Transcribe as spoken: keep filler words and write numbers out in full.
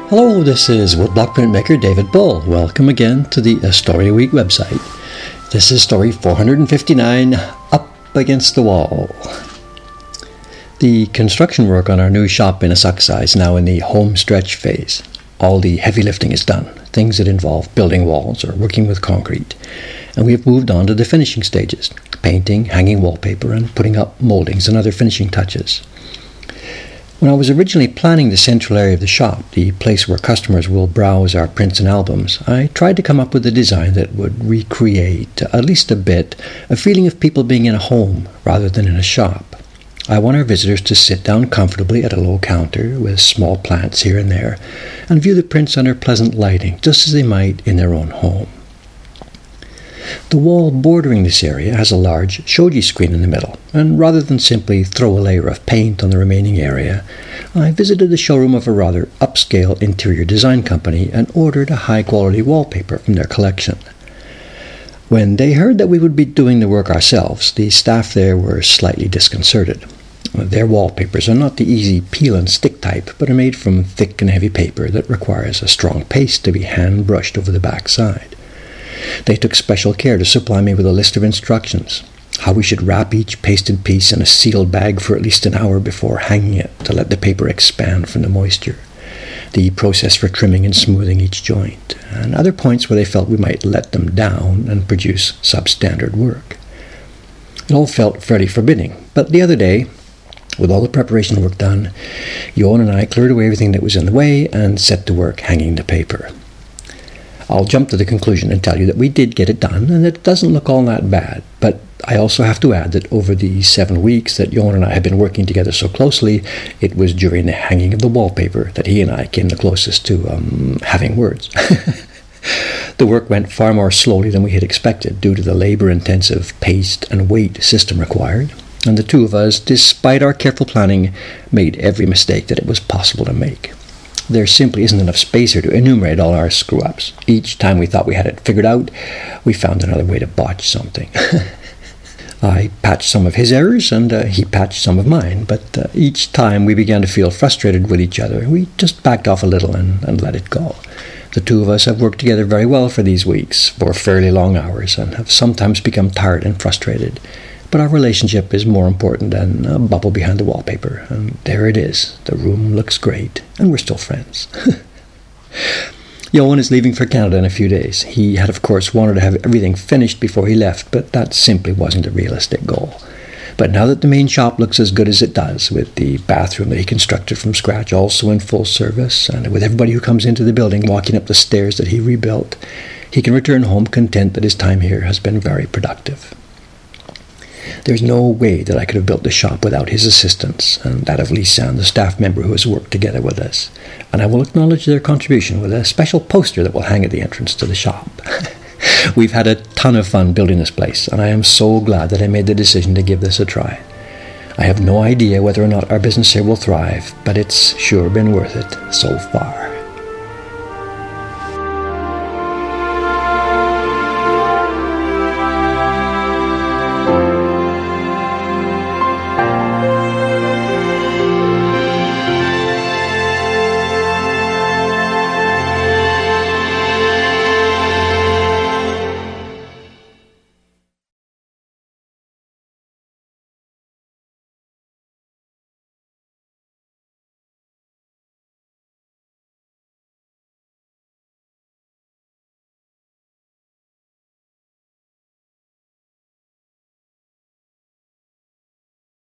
Hello, this is woodblock printmaker David Bull. Welcome again to the A Story a Week website. This is story four hundred fifty-nine, Up Against the Wall. The construction work on our new shop in Asakusa is now in the home stretch phase. All the heavy lifting is done, things that involve building walls or working with concrete. And we have moved on to the finishing stages, painting, hanging wallpaper, and putting up moldings and other finishing touches. When I was originally planning the central area of the shop, the place where customers will browse our prints and albums, I tried to come up with a design that would recreate, at least a bit, a feeling of people being in a home rather than in a shop. I want our visitors to sit down comfortably at a low counter with small plants here and there and view the prints under pleasant lighting, just as they might in their own home. The wall bordering this area has a large shoji screen in the middle, and rather than simply throw a layer of paint on the remaining area, I visited the showroom of a rather upscale interior design company and ordered a high-quality wallpaper from their collection. When they heard that we would be doing the work ourselves, the staff there were slightly disconcerted. Their wallpapers are not the easy peel and stick type, but are made from thick and heavy paper that requires a strong paste to be hand-brushed over the back side. They took special care to supply me with a list of instructions, how we should wrap each pasted piece in a sealed bag for at least an hour before hanging it to let the paper expand from the moisture, the process for trimming and smoothing each joint, and other points where they felt we might let them down and produce substandard work. It all felt fairly forbidding, but the other day, with all the preparation work done, Johan and I cleared away everything that was in the way and set to work hanging the paper. I'll jump to the conclusion and tell you that we did get it done and that it doesn't look all that bad, but I also have to add that over the seven weeks that Johan and I have been working together so closely, it was during the hanging of the wallpaper that he and I came the closest to um, having words. The work went far more slowly than we had expected due to the labor-intensive paste and weight system required, and the two of us, despite our careful planning, made every mistake that it was possible to make. There simply isn't enough space here to enumerate all our screw-ups. Each time we thought we had it figured out, we found another way to botch something. I patched some of his errors, and uh, he patched some of mine, but uh, each time we began to feel frustrated with each other, we just backed off a little and, and let it go. The two of us have worked together very well for these weeks, for fairly long hours, and have sometimes become tired and frustrated. But our relationship is more important than a bubble behind the wallpaper. And there it is. The room looks great. And we're still friends. Johan is leaving for Canada in a few days. He had, of course, wanted to have everything finished before he left, but that simply wasn't a realistic goal. But now that the main shop looks as good as it does, with the bathroom that he constructed from scratch also in full service, and with everybody who comes into the building walking up the stairs that he rebuilt, he can return home content that his time here has been very productive. There's no way that I could have built the shop without his assistance and that of Lisa, the staff member who has worked together with us, and I will acknowledge their contribution with a special poster that will hang at the entrance to the shop. We've had a ton of fun building this place, and I am so glad that I made the decision to give this a try. I have no idea whether or not our business here will thrive, but it's sure been worth it so far.